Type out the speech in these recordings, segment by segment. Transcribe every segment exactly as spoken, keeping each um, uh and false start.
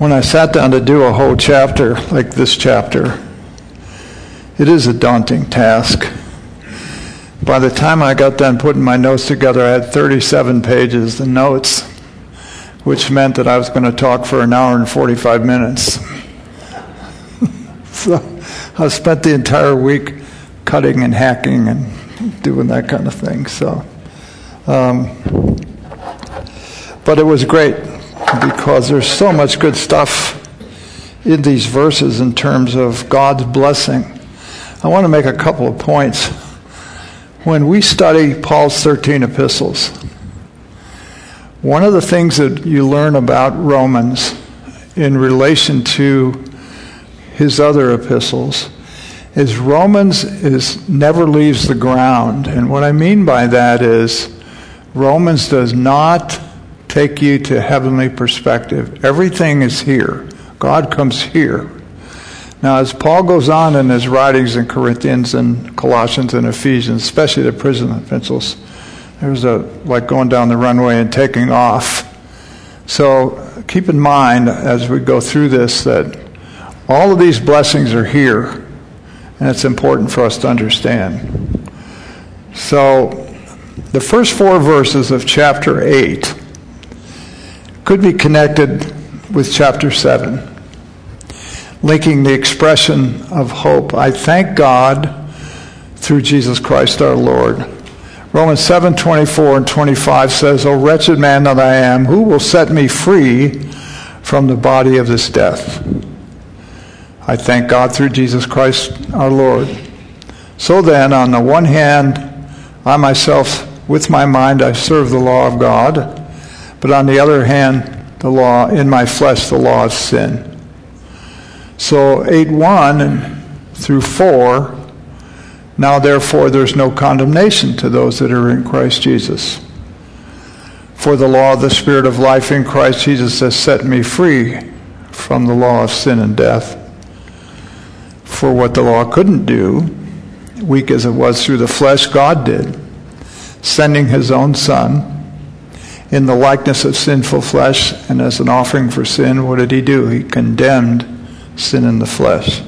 When I sat down to do a whole chapter like this chapter, it is a daunting task. By the time I got done putting my notes together, I had thirty-seven pages of notes, which meant that I was going to talk for an hour and forty-five minutes. So I spent the entire week cutting and hacking and doing that kind of thing. So, um, but it was great because there's so much good stuff in these verses in terms of God's blessing. I want to make a couple of points. When we study Paul's thirteen epistles, one of the things that you learn about Romans in relation to his other epistles is Romans is never leaves the ground. And what I mean by that is Romans does not take you to heavenly perspective. Everything is here. God comes here. Now, as Paul goes on in his writings in Corinthians and Colossians and Ephesians, especially the prison epistles, there's a like going down the runway and taking off. So keep in mind as we go through this that all of these blessings are here, and it's important for us to understand. So the first four verses of chapter eight could be connected with chapter seven. Linking the expression of hope. I thank God through Jesus Christ our Lord. Romans seven twenty-four and twenty-five says, O wretched man that I am, who will set me free from the body of this death? I thank God through Jesus Christ our Lord. So then, on the one hand, I myself, with my mind, I serve the law of God, but on the other hand, the law, in my flesh, the law of sin. So eight one and through four, now therefore there's no condemnation to those that are in Christ Jesus. For the law of the Spirit of life in Christ Jesus has set me free from the law of sin and death. For what the law couldn't do, weak as it was through the flesh, God did, sending his own Son in the likeness of sinful flesh, and as an offering for sin, what did he do? He condemned sin in the flesh,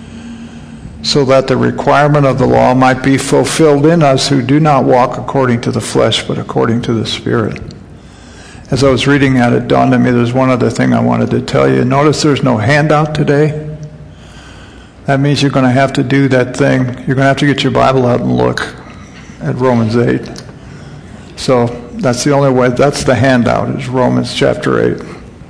so that the requirement of the law might be fulfilled in us who do not walk according to the flesh, but according to the Spirit. As I was reading that, it dawned on me there's one other thing I wanted to tell you. Notice there's no handout today. That means you're going to have to do that thing. You're going to have to get your Bible out and look at Romans eight. So that's the only way. That's the handout, is Romans chapter eight.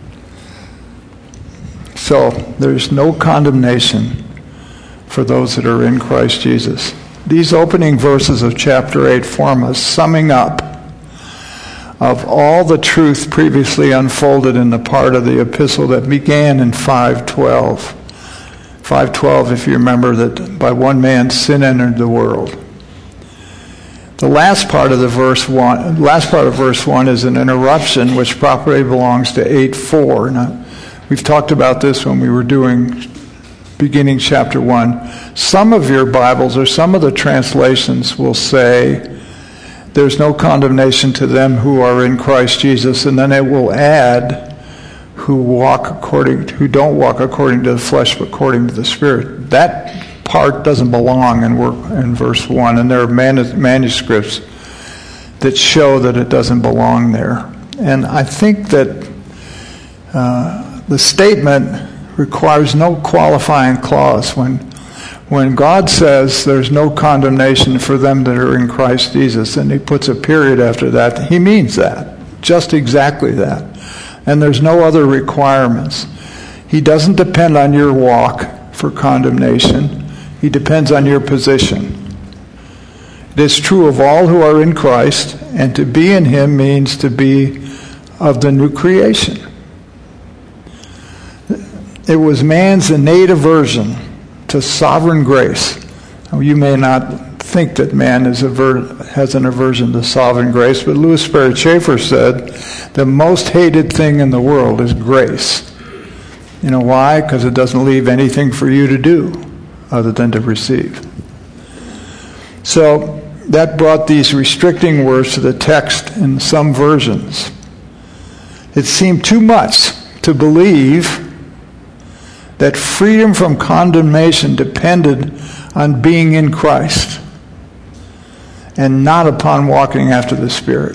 So there's no condemnation for those that are in Christ Jesus. These opening verses of chapter eight form a summing up of all the truth previously unfolded in the part of the epistle that began in five twelve. five twelve, if you remember, that by one man sin entered the world. The last part of the verse one, last part of verse one is an interruption which properly belongs to eight four. Now, we've talked about this when we were doing beginning chapter one. Some of your Bibles or some of the translations will say there's no condemnation to them who are in Christ Jesus, and then it will add who walk according, who don't walk according to the flesh but according to the Spirit. That part doesn't belong in, in verse one, and there are manuscripts that show that it doesn't belong there. And I think that uh, the statement requires no qualifying clause. When when God says there's no condemnation for them that are in Christ Jesus, and he puts a period after that, he means that, just exactly that. And there's no other requirements. He doesn't depend on your walk for condemnation. He depends on your position. It is true of all who are in Christ, and to be in him means to be of the new creation. It was man's innate aversion to sovereign grace. Now, you may not think that man is aver- has an aversion to sovereign grace, but Louis Sperry Chafer said the most hated thing in the world is grace. You know why? Because it doesn't leave anything for you to do other than to receive. So that brought these restricting words to the text in some versions. It seemed too much to believe that freedom from condemnation depended on being in Christ and not upon walking after the Spirit.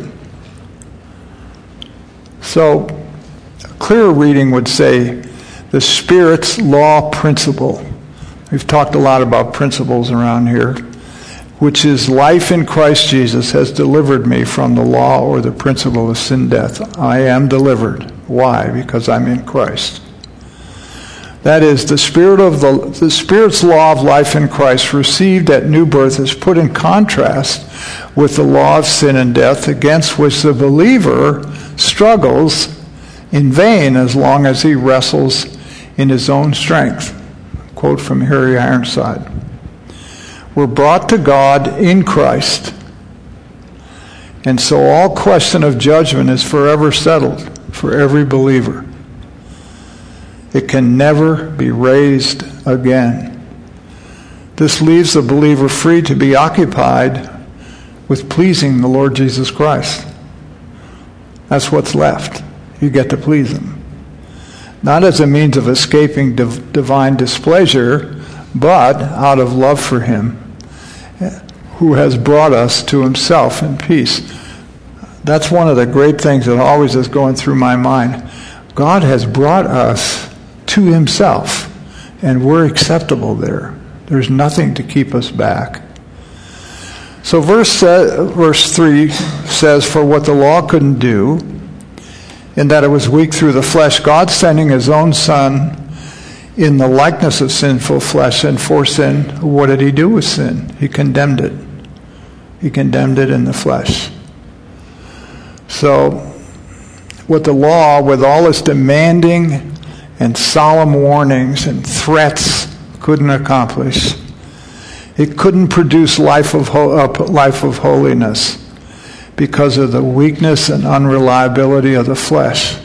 So, a clearer reading would say the Spirit's law principle. We've talked a lot about principles around here, which is life in Christ Jesus has delivered me from the law or the principle of sin, death. I am delivered. Why? Because I'm in Christ. That is, the spirit of the, the Spirit's law of life in Christ received at new birth is put in contrast with the law of sin and death, against which the believer struggles in vain as long as he wrestles in his own strength. Quote from Harry Ironside. We're brought to God in Christ, and so all question of judgment is forever settled for every believer. It can never be raised again. This leaves the believer free to be occupied with pleasing the Lord Jesus Christ. That's what's left. You get to please Him. Not as a means of escaping div- divine displeasure, but out of love for Him, who has brought us to Himself in peace. That's one of the great things that always is going through my mind. God has brought us to Himself, and we're acceptable there. There's nothing to keep us back. So verse uh, verse three says, for what the law couldn't do, in that it was weak through the flesh, God sending His own Son in the likeness of sinful flesh, and for sin, what did He do with sin? He condemned it. He condemned it in the flesh. So, what the law, with all its demanding and solemn warnings and threats, couldn't accomplish, it couldn't produce life of ho- uh, life of holiness because of the weakness and unreliability of the flesh,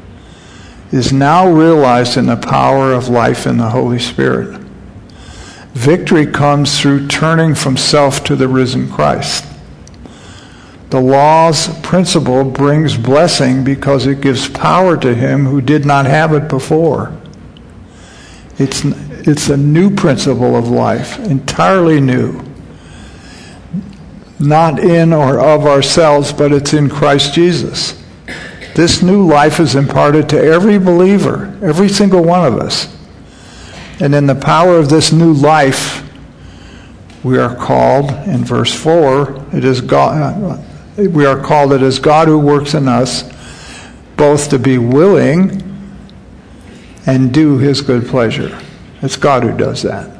is now realized in the power of life in the Holy Spirit. Victory comes through turning from self to the risen Christ. The law's principle brings blessing because it gives power to him who did not have it before. It's, it's a new principle of life, entirely new. Not in or of ourselves, but it's in Christ Jesus. This new life is imparted to every believer, every single one of us. And in the power of this new life, we are called, in verse four, it is God, we are called, it is God who works in us, both to be willing and do His good pleasure. It's God who does that.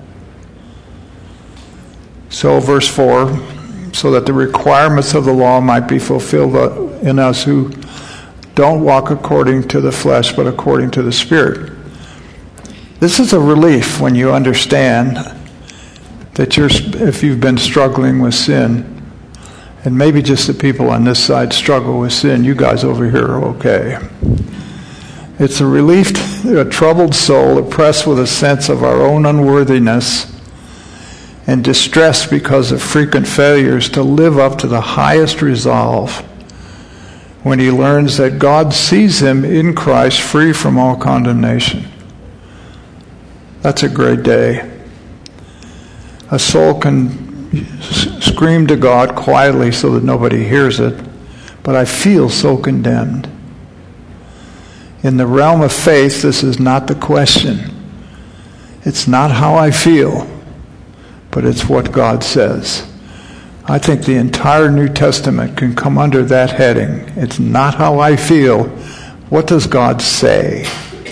So, verse four, so that the requirements of the law might be fulfilled in us who don't walk according to the flesh, but according to the Spirit. This is a relief when you understand that you're, if you've been struggling with sin, and maybe just the people on this side struggle with sin, you guys over here are okay. It's a relief to a troubled soul oppressed with a sense of our own unworthiness and distressed because of frequent failures to live up to the highest resolve when he learns that God sees him in Christ free from all condemnation. That's a great day. A soul can scream to God quietly so that nobody hears it, but I feel so condemned. In the realm of faith, this is not the question. It's not how I feel, but it's what God says. I think the entire New Testament can come under that heading. It's not how I feel. What does God say?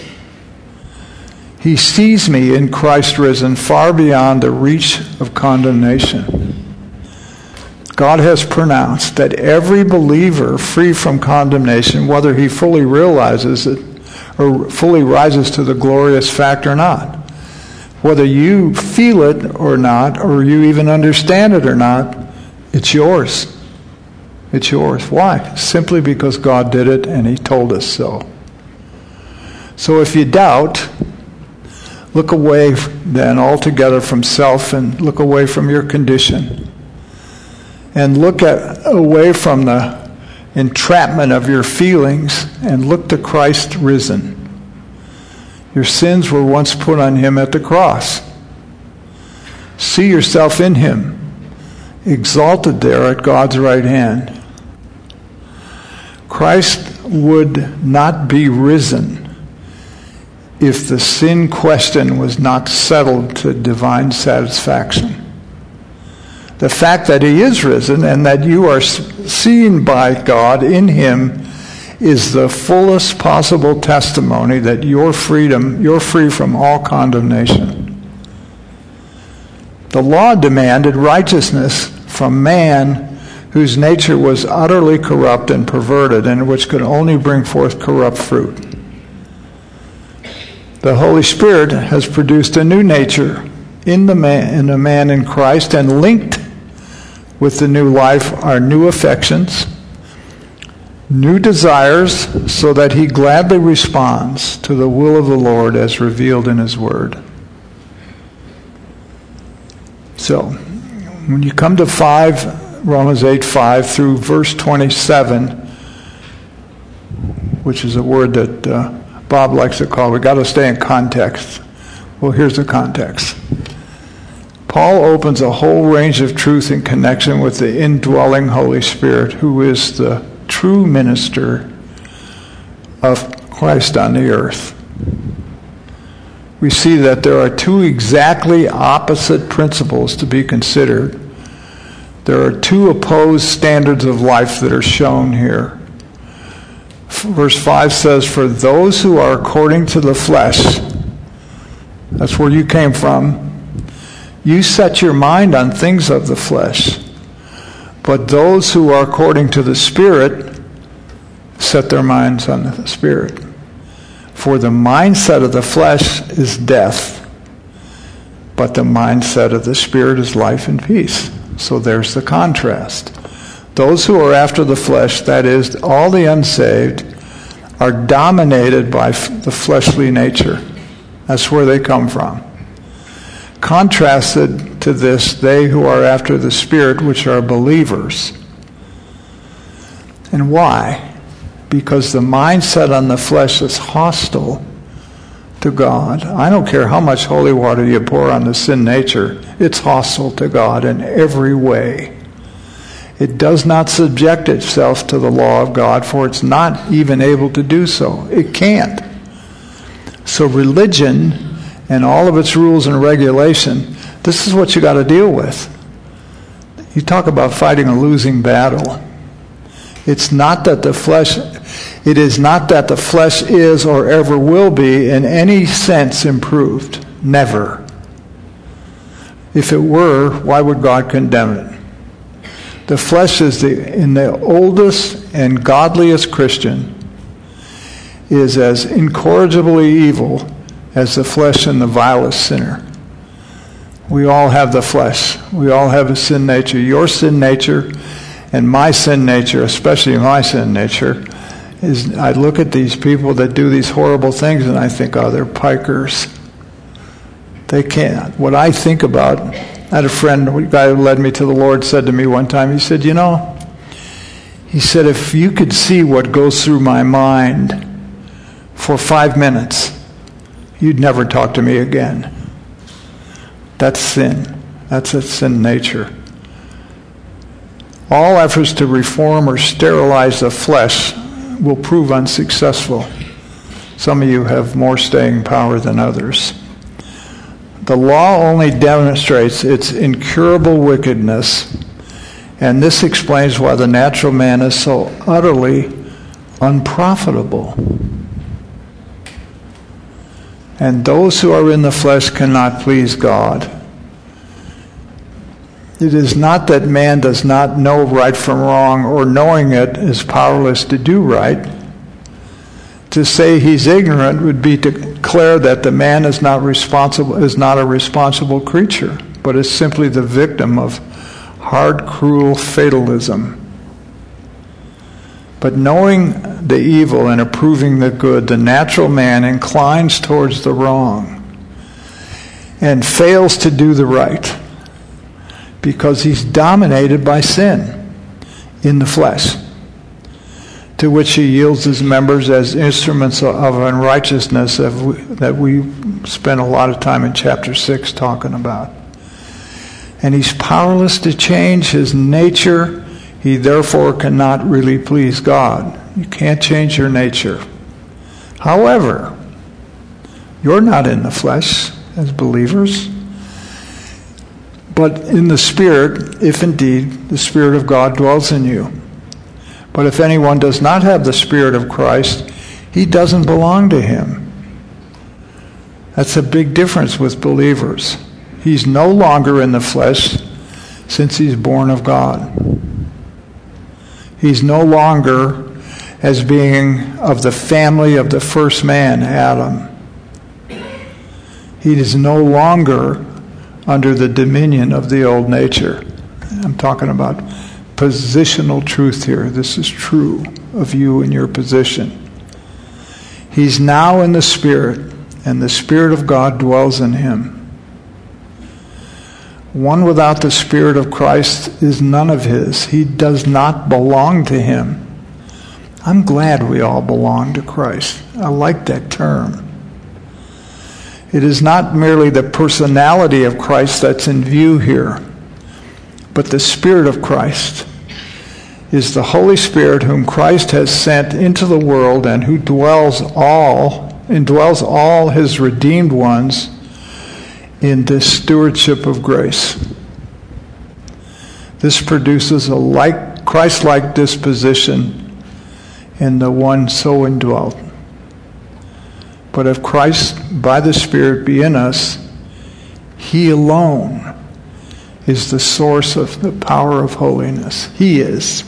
He sees me in Christ risen far beyond the reach of condemnation. God has pronounced that every believer free from condemnation, whether he fully realizes it or fully rises to the glorious fact or not, whether you feel it or not, or you even understand it or not, it's yours. It's yours. Why? Simply because God did it and He told us so. So if you doubt, look away then altogether from self and look away from your condition. And look at away from the entrapment of your feelings and look to Christ risen. Your sins were once put on him at the cross. See yourself in him, exalted there at God's right hand. Christ would not be risen if the sin question was not settled to divine satisfaction. The fact that he is risen and that you are seen by God in him is the fullest possible testimony that your freedom, you're free from all condemnation. The law demanded righteousness from man whose nature was utterly corrupt and perverted, and which could only bring forth corrupt fruit. The Holy Spirit has produced a new nature in the man, in the man in Christ, and linked with the new life are new affections, new desires, so that he gladly responds to the will of the Lord as revealed in his word. So, when you come to five, Romans eight five through verse twenty-seven, which is a word that uh, Bob likes to call, we got to stay in context. Well, here's the context. Paul opens a whole range of truth in connection with the indwelling Holy Spirit, who is the true minister of Christ on the earth. We see that there are two exactly opposite principles to be considered. There are two opposed standards of life that are shown here. Verse five says, "For those who are according to the flesh," that's where you came from, "you set your mind on things of the flesh. But those who are according to the Spirit set their minds on the Spirit. For the mindset of the flesh is death, but the mindset of the Spirit is life and peace." So there's the contrast. Those who are after the flesh, that is, all the unsaved, are dominated by f- the fleshly nature. That's where they come from. Contrasted to this, they who are after the Spirit, which are believers. And why? Because the mindset on the flesh is hostile to God. I don't care how much holy water you pour on the sin nature, it's hostile to God in every way. It does not subject itself to the law of God, for it's not even able to do so. It can't. So religion and all of its rules and regulation, this is what you got to deal with. You talk about fighting a losing battle. It's not that the flesh, it is not that the flesh is or ever will be in any sense improved. Never. If it were, why would God condemn it? The flesh is the, in the oldest and godliest Christian, is as incorrigibly evil as the flesh in the vilest sinner. We all have the flesh. We all have a sin nature. Your sin nature and my sin nature, especially my sin nature, is I look at these people that do these horrible things and I think, oh, they're pikers. They can't. What I think about, I had a friend, a guy who led me to the Lord, said to me one time, he said, you know, he said, if you could see what goes through my mind for five minutes, you'd never talk to me again. That's sin. That's a sin nature. All efforts to reform or sterilize the flesh will prove unsuccessful. Some of you have more staying power than others. The law only demonstrates its incurable wickedness, and this explains why the natural man is so utterly unprofitable. And those who are in the flesh cannot please God. It is not that man does not know right from wrong, or knowing it is powerless to do right. To say he's ignorant would be to declare that the man is not responsible, is not a responsible creature, but is simply the victim of hard, cruel fatalism. But knowing the evil and approving the good, the natural man inclines towards the wrong and fails to do the right because he's dominated by sin in the flesh. to which he yields his members as instruments of unrighteousness that we, that we spent a lot of time in chapter six talking about. And he's powerless to change his nature. He therefore cannot really please God. You can't change your nature. However, you're not in the flesh as believers, but in the Spirit, if indeed the Spirit of God dwells in you. But if anyone does not have the Spirit of Christ, he doesn't belong to him. That's a big difference with believers. He's no longer in the flesh since he's born of God. He's no longer as being of the family of the first man, Adam. He is no longer under the dominion of the old nature. I'm talking about positional truth here. This is true of you and your position. He's now in the Spirit, and the Spirit of God dwells in him. One without the Spirit of Christ is none of his. He does not belong to him. I'm glad we all belong to Christ. I like that term. It is not merely the personality of Christ that's in view here, but the Spirit of Christ is the Holy Spirit whom Christ has sent into the world and who dwells all, indwells all his redeemed ones in this stewardship of grace. This produces a like Christ-like disposition in the one so indwelt. But if Christ, by the Spirit, be in us, he alone is the source of the power of holiness. He is.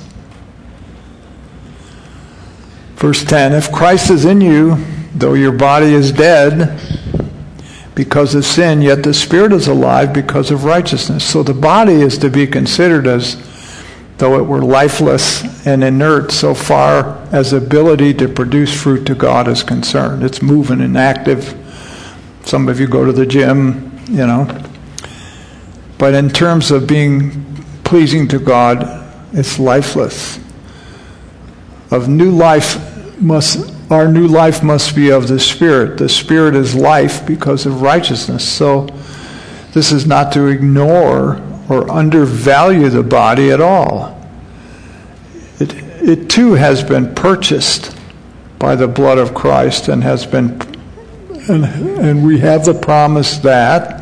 Verse ten, if Christ is in you, though your body is dead because of sin, yet the Spirit is alive because of righteousness. So the body is to be considered as though it were lifeless and inert so far as ability to produce fruit to God is concerned. It's moving and active. Some of you go to the gym, you know. But in terms of being pleasing to God, it's lifeless. Of new life must our new life must be of the Spirit. The Spirit is life because of righteousness. So this is not to ignore or undervalue the body at all. It, it too has been purchased by the blood of Christ and has been, and, and we have the promise that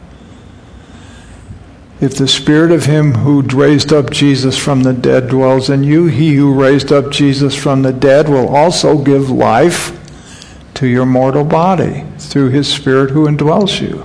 if the Spirit of him who raised up Jesus from the dead dwells in you, he who raised up Jesus from the dead will also give life to your mortal body through his Spirit who indwells you.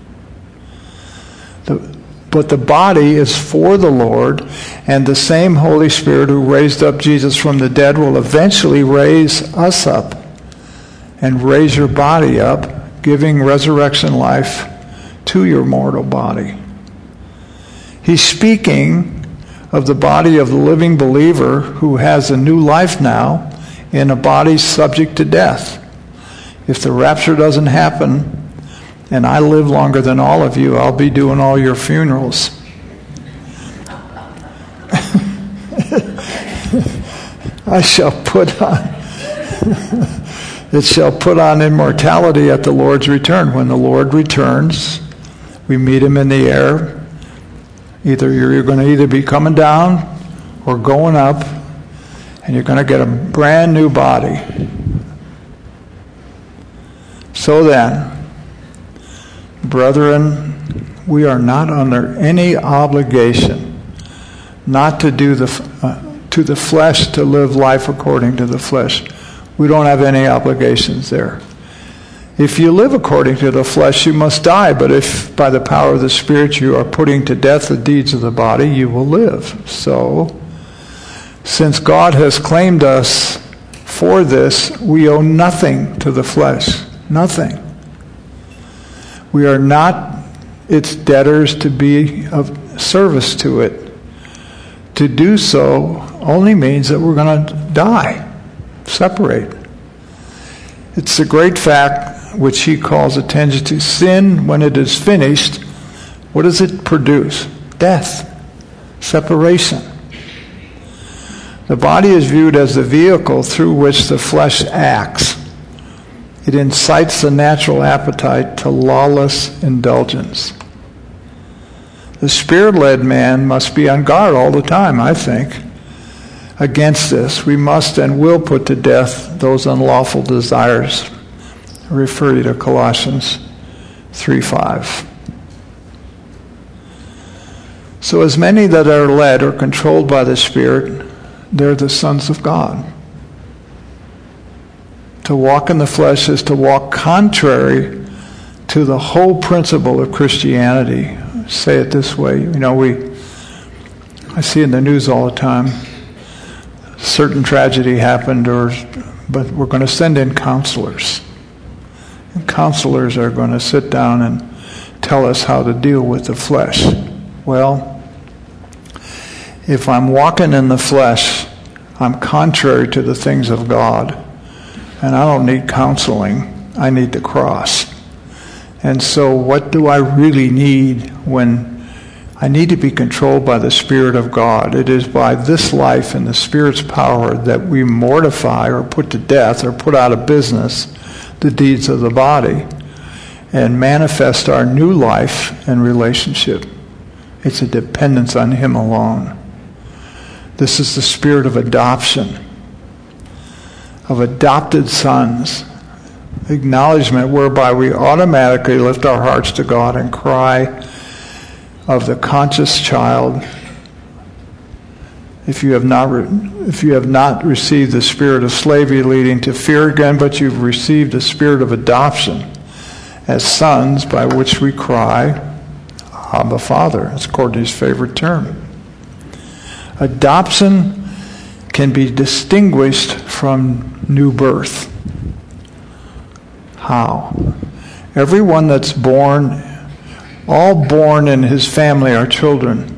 The, but the body is for the Lord, and the same Holy Spirit who raised up Jesus from the dead will eventually raise us up and raise your body up, giving resurrection life to your mortal body. He's speaking of the body of the living believer who has a new life now in a body subject to death. If the rapture doesn't happen, and I live longer than all of you, I'll be doing all your funerals. I shall put on, it shall put on immortality at the Lord's return. When the Lord returns, we meet him in the air. Either you're, you're going to either be coming down or going up, and you're going to get a brand new body. So then, brethren, we are not under any obligation not to do the uh, to the flesh to live life according to the flesh. We don't have any obligations there. If you live according to the flesh, you must die. But if by the power of the Spirit you are putting to death the deeds of the body, you will live. So, since God has claimed us for this, we owe nothing to the flesh. Nothing. We are not its debtors to be of service to it. To do so only means that we're going to die, separate. It's a great fact which he calls attention to. Sin, when it is finished, what does it produce? Death, separation. The body is viewed as the vehicle through which the flesh acts. It incites the natural appetite to lawless indulgence. The Spirit-led man must be on guard all the time, I think. Against this, we must and will put to death those unlawful desires. I refer you to Colossians three five. So as many that are led or controlled by the Spirit, they're the sons of God. To walk in the flesh is to walk contrary to the whole principle of Christianity. Say it this way, you know, we, I see in the news all the time, certain tragedy happened, or but we're going to send in counselors. And counselors are going to sit down and tell us how to deal with the flesh. Well, if I'm walking in the flesh, I'm contrary to the things of God, and I don't need counseling. I need the cross. And so what do I really need when I need to be controlled by the Spirit of God? It is by this life and the Spirit's power that we mortify or put to death or put out of business the deeds of the body and manifest our new life and relationship. It's a dependence on Him alone. This is the spirit of adoption, of adopted sons. Acknowledgement whereby we automatically lift our hearts to God and cry of the conscious child. If you have not, re- if you have not received the spirit of slavery leading to fear again, but you've received the spirit of adoption as sons, by which we cry, Abba, Father. That's Courtney's favorite term. Adoption can be distinguished from new birth. How? Everyone that's born, all born in his family are children.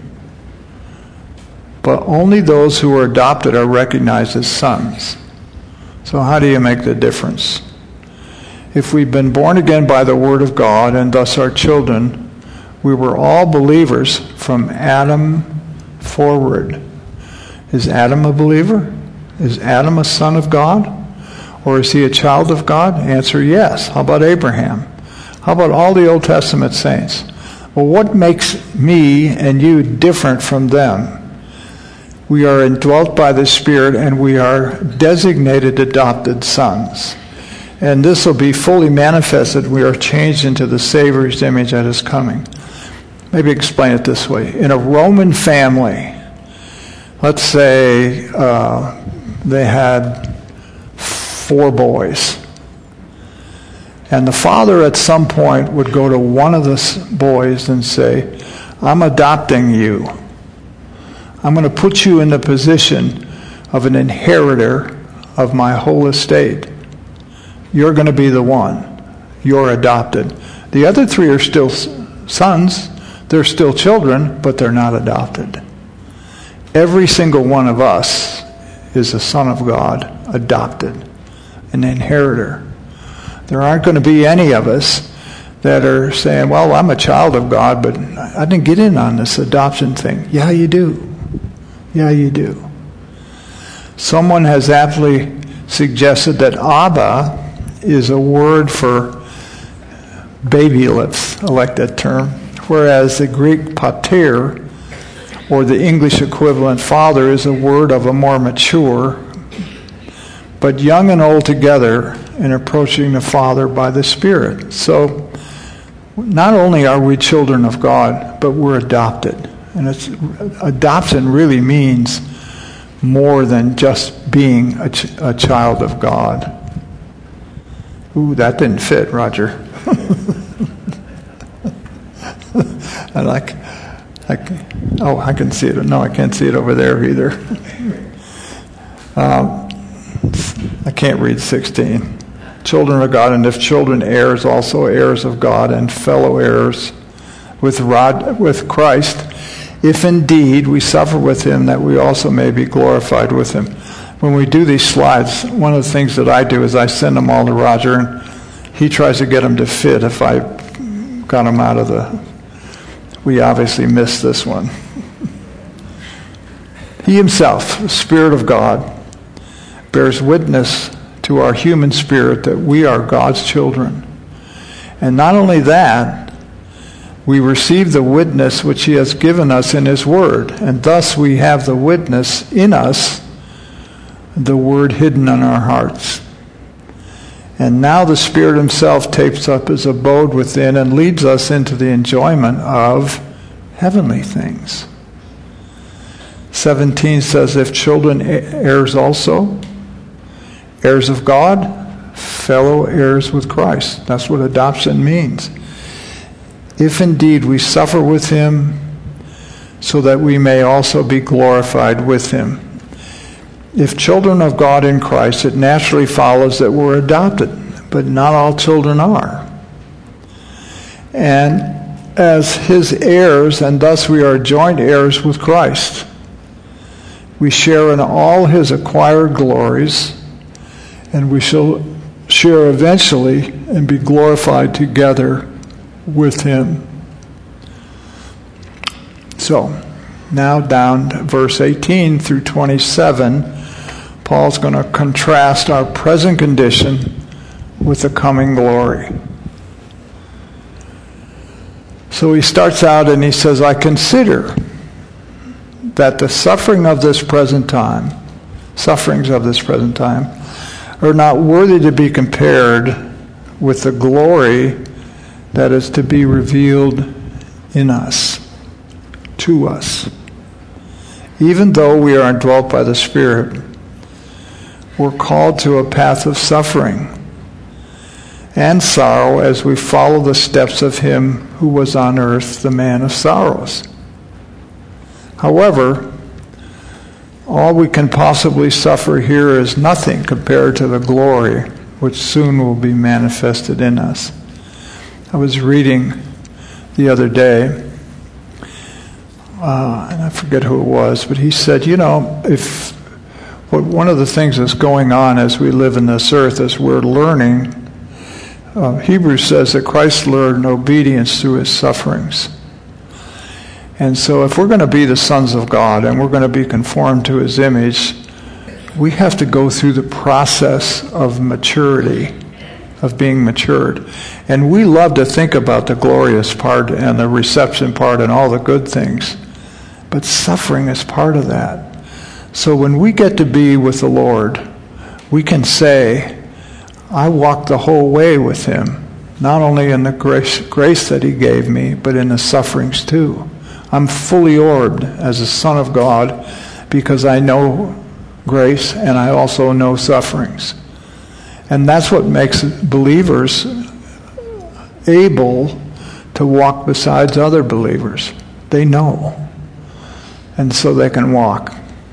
But only those who are adopted are recognized as sons. So how do you make the difference? If we've been born again by the Word of God and thus are children, we were all believers from Adam forward. Is Adam a believer? Is Adam a son of God? Or is he a child of God? Answer, yes. How about Abraham? How about all the Old Testament saints? Well, what makes me and you different from them? We are indwelt by the Spirit, and we are designated adopted sons. And this will be fully manifested. We are changed into the Savior's image at His coming. Maybe explain it this way. In a Roman family, let's say uh, they had four boys. And the father at some point would go to one of the boys and say, I'm adopting you. I'm going to put you in the position of an inheritor of my whole estate. You're going to be the one. You're adopted. The other three are still sons. They're still children, but they're not adopted. Every single one of us is a son of God, adopted, an inheritor. There aren't going to be any of us that are saying, well, I'm a child of God, but I didn't get in on this adoption thing. Yeah, you do. Yeah, you do. Someone has aptly suggested that Abba is a word for baby lips. I like that term. Whereas the Greek pater, or the English equivalent father, is a word of a more mature, but young and old together in approaching the Father by the Spirit. So not only are we children of God, but we're adopted. And it's, adoption really means more than just being a, ch- a child of God. Ooh, that didn't fit, Roger. I like, like, oh, I can see it. No, I can't see it over there either. um, I can't read sixteen. Children of God, and if children, heirs, also heirs of God, and fellow heirs with Rod, with Christ, if indeed we suffer with Him, that we also may be glorified with Him. When we do these slides, one of the things that I do is I send them all to Roger, and he tries to get them to fit. If I got them out of the, we obviously missed this one. He himself, the Spirit of God, bears witness to our human spirit that we are God's children. And not only that, we receive the witness which he has given us in his word, and thus we have the witness in us, the word hidden in our hearts. And now the Spirit himself takes up his abode within and leads us into the enjoyment of heavenly things. seventeen says, if children, heirs also, heirs of God, fellow heirs with Christ. That's what adoption means. If indeed we suffer with him, so that we may also be glorified with him. If children of God in Christ, it naturally follows that we're adopted, but not all children are. And as his heirs, and thus we are joint heirs with Christ, we share in all his acquired glories, and we shall share eventually and be glorified together with him. So, now down to verse eighteen through twenty-seven, Paul's going to contrast our present condition with the coming glory. So he starts out and he says, I consider that the suffering of this present time, sufferings of this present time, are not worthy to be compared with the glory that is to be revealed in us, to us. Even though we are indwelt by the Spirit, we're called to a path of suffering and sorrow as we follow the steps of him who was on earth, the man of sorrows. However, all we can possibly suffer here is nothing compared to the glory which soon will be manifested in us. I was reading the other day, uh, and I forget who it was, but he said, you know, if what one of the things that's going on as we live in this earth is we're learning, uh, Hebrews says that Christ learned obedience through his sufferings. And so if we're going to be the sons of God and we're going to be conformed to his image, we have to go through the process of maturity, of being matured. And we love to think about the glorious part and the reception part and all the good things. But suffering is part of that. So when we get to be with the Lord, we can say, I walked the whole way with him, not only in the grace, grace that he gave me, but in the sufferings too. I'm fully orbed as a son of God because I know grace and I also know sufferings. And that's what makes believers able to walk beside other believers. They know. And so they can walk.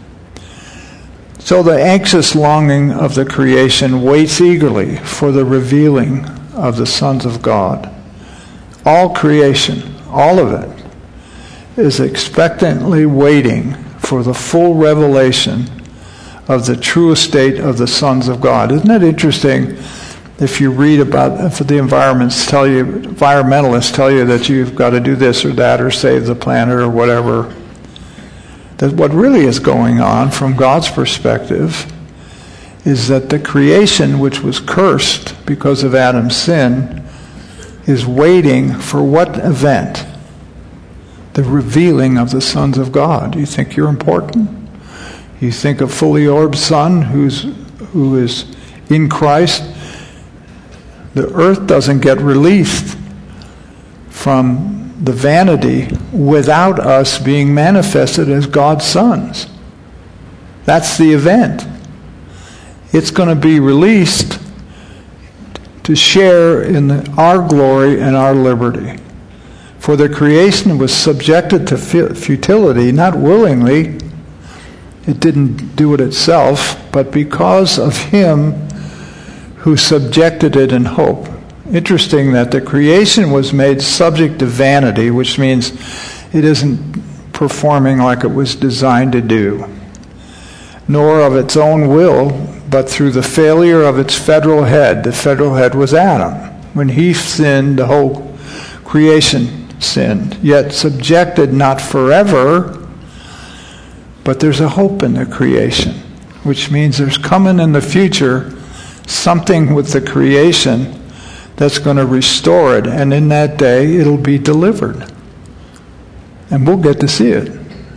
So the anxious longing of the creation waits eagerly for the revealing of the sons of God. All creation, all of it, is expectantly waiting for the full revelation of the true estate of the sons of God. Isn't that interesting? If you read about, if the environments tell you, environmentalists tell you that you've got to do this or that or save the planet or whatever, that what really is going on from God's perspective is that the creation which was cursed because of Adam's sin is waiting for what event? The revealing of the sons of God. You think you're important? You think a fully orbed son who's who is in Christ? The earth doesn't get released from the vanity without us being manifested as God's sons. That's the event. It's going to be released to share in the, our glory and our liberty. For the creation was subjected to futility, not willingly. It didn't do it itself, but because of him who subjected it in hope. Interesting that the creation was made subject to vanity, which means it isn't performing like it was designed to do, nor of its own will, but through the failure of its federal head. The federal head was Adam. When he sinned, the whole creation sinned, yet subjected not forever, But there's a hope in the creation, which means there's coming in the future something with the creation that's going to restore it, and in that day it'll be delivered. And we'll get to see it.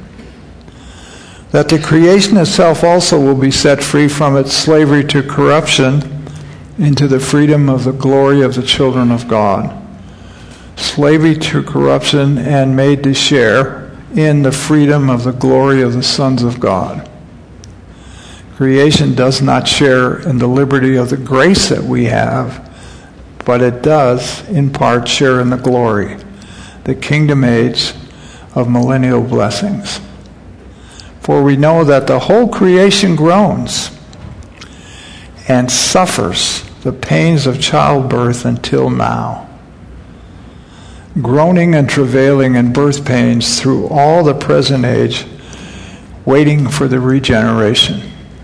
That the creation itself also will be set free from its slavery to corruption into the freedom of the glory of the children of God. Slavery to corruption and made to share in the freedom of the glory of the sons of God. Creation does not share in the liberty of the grace that we have, but it does, in part, share in the glory, the kingdom age of millennial blessings. For we know that the whole creation groans and suffers the pains of childbirth until now. Groaning and travailing in birth pains through all the present age, waiting for the regeneration.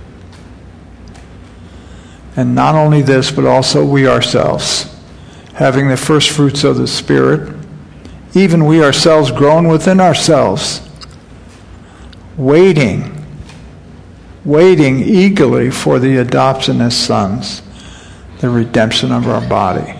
And not only this, but also we ourselves, having the first fruits of the Spirit, even we ourselves groan within ourselves, waiting, waiting eagerly for the adoption as sons, the redemption of our body.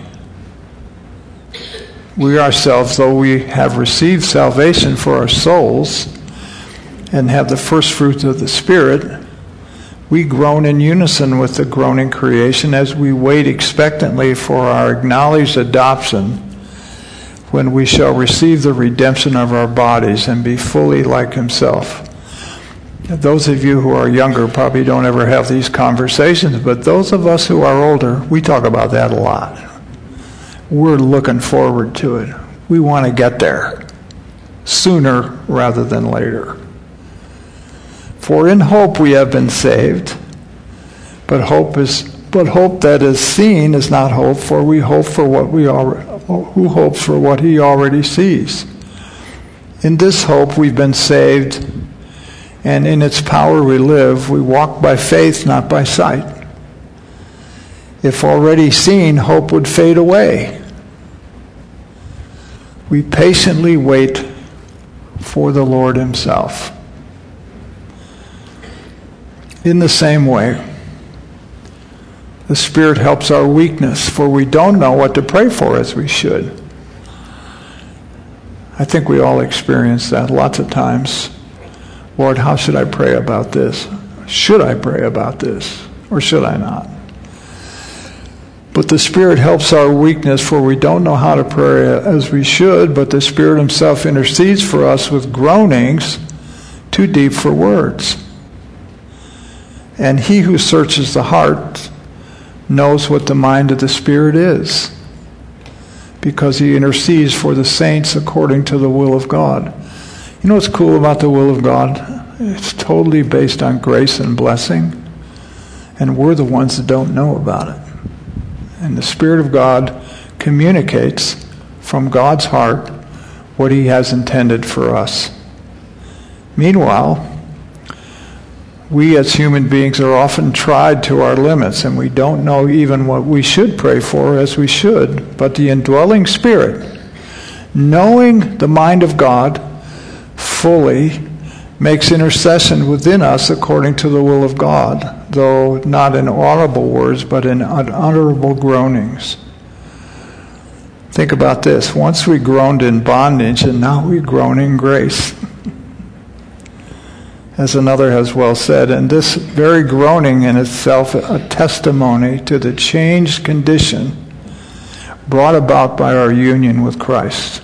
We ourselves, though we have received salvation for our souls and have the first fruits of the Spirit, we groan in unison with the groaning creation as we wait expectantly for our acknowledged adoption, when we shall receive the redemption of our bodies and be fully like himself. Those of you who are younger probably don't ever have these conversations, but those of us who are older, we talk about that a lot. We're looking forward to it. We want to get there sooner rather than later. For in hope we have been saved, but hope is but hope that is seen is not hope, for we hope for what we already who hopes for what he already sees. In this hope we've been saved, and in its power we live. We walk by faith, not by sight. If already seen, hope would fade away. We patiently wait for the Lord himself. In the same way, the Spirit helps our weakness, for we don't know what to pray for as we should. I think we all experience that lots of times. Lord, how should I pray about this? Should I pray about this? Or should I not? But the Spirit helps our weakness, for we don't know how to pray as we should, but the Spirit himself intercedes for us with groanings too deep for words. And he who searches the heart knows what the mind of the Spirit is, because he intercedes for the saints according to the will of God. You know what's cool about the will of God? It's totally based on grace and blessing, and we're the ones that don't know about it. And the Spirit of God communicates from God's heart what he has intended for us. Meanwhile, we as human beings are often tried to our limits, and we don't know even what we should pray for as we should. But the indwelling Spirit, knowing the mind of God fully, makes intercession within us according to the will of God, though not in audible words, but in unutterable groanings. Think about this. Once we groaned in bondage, and now we groan in grace. As another has well said, and this very groaning in itself a testimony to the changed condition brought about by our union with Christ.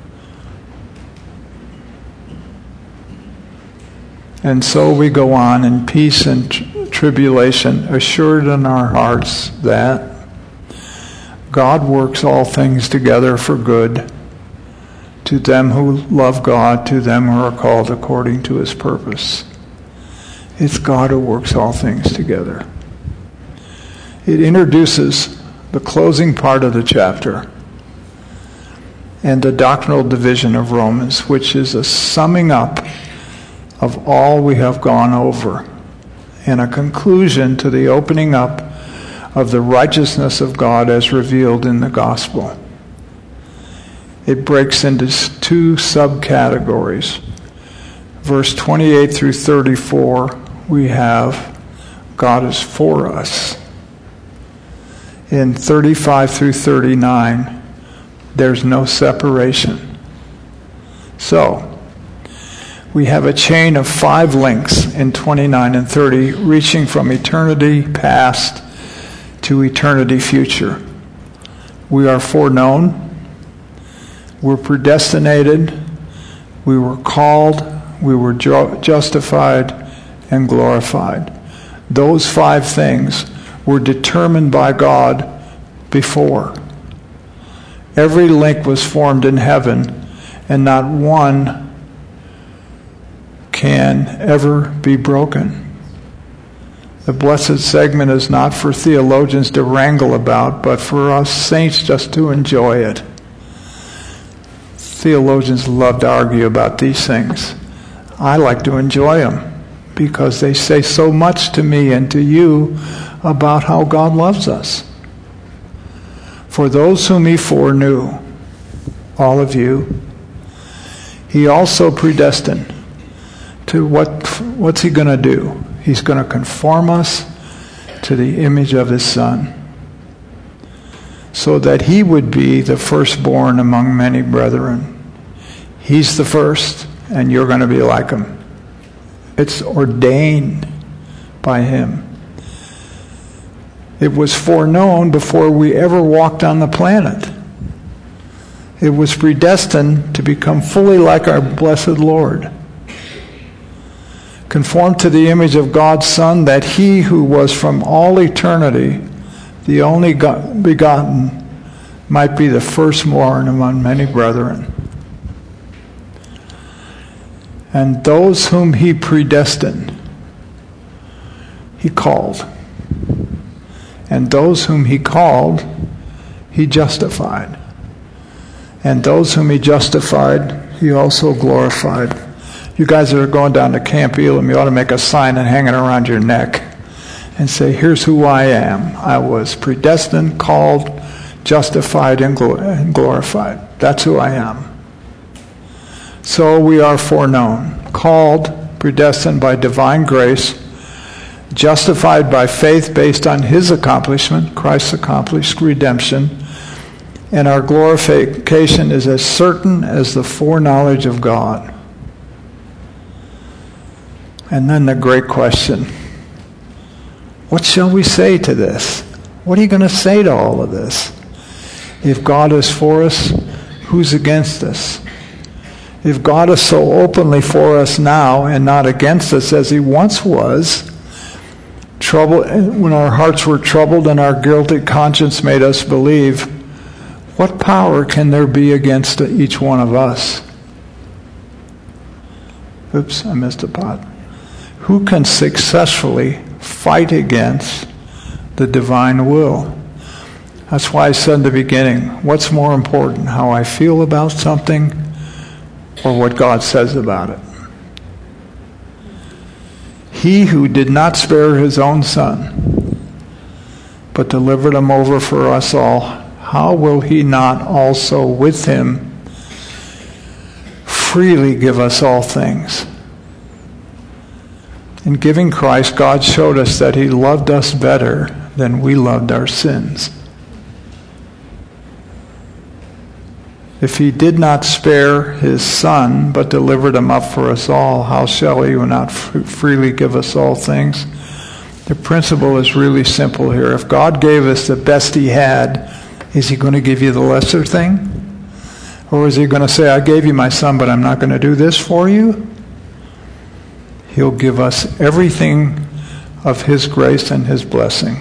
And so we go on in peace and tr- tribulation, assured in our hearts that God works all things together for good to them who love God, to them who are called according to his purpose. It's God who works all things together. It introduces the closing part of the chapter and the doctrinal division of Romans, which is a summing up of all we have gone over and a conclusion to the opening up of the righteousness of God as revealed in the gospel. It breaks into two subcategories. verse twenty-eight through thirty-four, we have God is for us. In thirty-five through thirty-nine, there's no separation. So, we have a chain of five links in twenty-nine and thirty, reaching from eternity past to eternity future. We are foreknown. We're predestinated. We were called. We were ju- justified and glorified. Those five things were determined by God before. Every link was formed in heaven, and not one can ever be broken. The blessed segment is not for theologians to wrangle about, but for us saints just to enjoy it. Theologians love to argue about these things. I like to enjoy them because they say so much to me and to you about how God loves us. For those whom he foreknew, all of you, he also predestined to what, what's he going to do? He's going to conform us to the image of his Son, so that he would be the firstborn among many brethren. He's the first, and you're going to be like him. It's ordained by him. It was foreknown before we ever walked on the planet. It was predestined to become fully like our blessed Lord. Conformed to the image of God's Son, that he who was from all eternity, the only begotten, might be the firstborn among many brethren. And those whom he predestined, he called. And those whom he called, he justified. And those whom he justified, he also glorified. You guys that are going down to Camp Elam, you ought to make a sign and hang it around your neck and say, here's who I am. I was predestined, called, justified, and glorified. That's who I am. So we are foreknown, called, predestined by divine grace, justified by faith based on his accomplishment, Christ's accomplished redemption, and our glorification is as certain as the foreknowledge of God. And then the great question, what shall we say to this? What are you going to say to all of this? If God is for us, who's against us? If God is so openly for us now and not against us as he once was, trouble, when our hearts were troubled and our guilty conscience made us believe, what power can there be against each one of us? Oops, I missed a pot. Who can successfully fight against the divine will? That's why I said in the beginning, what's more important, how I feel about something or what God says about it? He who did not spare his own Son, but delivered him over for us all, how will he not also with him freely give us all things? In giving Christ, God showed us that he loved us better than we loved our sins. If he did not spare his Son, but delivered him up for us all, how shall he not freely give us all things? The principle is really simple here. If God gave us the best he had, is he going to give you the lesser thing? Or is he going to say, I gave you my Son, but I'm not going to do this for you? He'll give us everything of his grace and his blessing.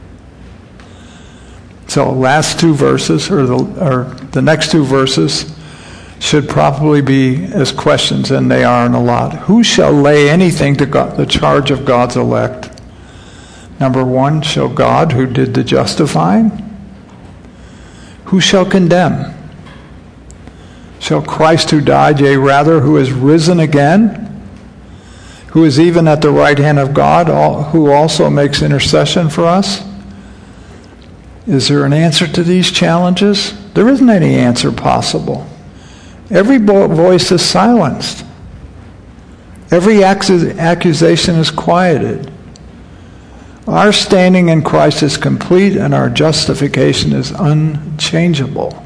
So last two verses, or the, or the next two verses, should probably be as questions, and they are in a lot. Who shall lay anything to God, the charge of God's elect? Number one, shall God who did the justifying? Who shall condemn? Shall Christ who died, yea, rather, who is risen again, who is even at the right hand of God, who also makes intercession for us? Is there an answer to these challenges? There isn't any answer possible. Every voice is silenced. Every accu- accusation is quieted. Our standing in Christ is complete, and our justification is unchangeable.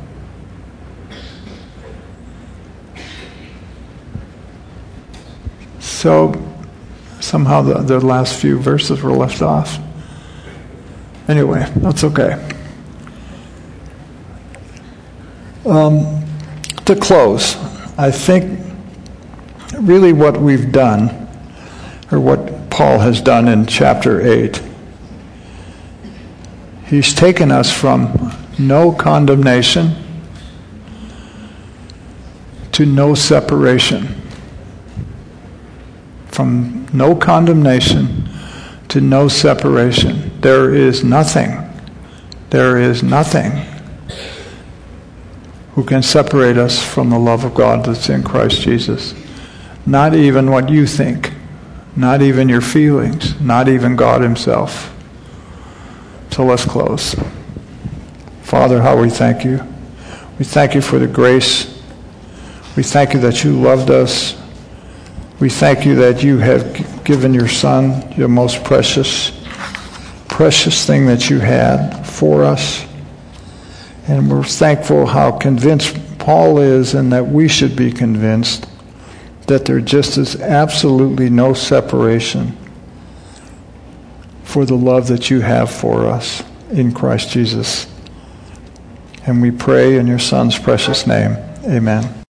So, somehow the, the last few verses were left off. Anyway, that's okay. Um, to close, I think really what we've done, or what Paul has done in chapter eight, he's taken us from no condemnation to no separation. From no condemnation to no separation. There is nothing, there is nothing who can separate us from the love of God that's in Christ Jesus. Not even what you think, not even your feelings, not even God himself. So let's close. Father, how we thank you. We thank you for the grace. We thank you that you loved us. We thank you that you have given your Son, your most precious, precious thing that you had for us. And we're thankful how convinced Paul is, and that we should be convinced that there just is absolutely no separation for the love that you have for us in Christ Jesus. And we pray in your Son's precious name. Amen.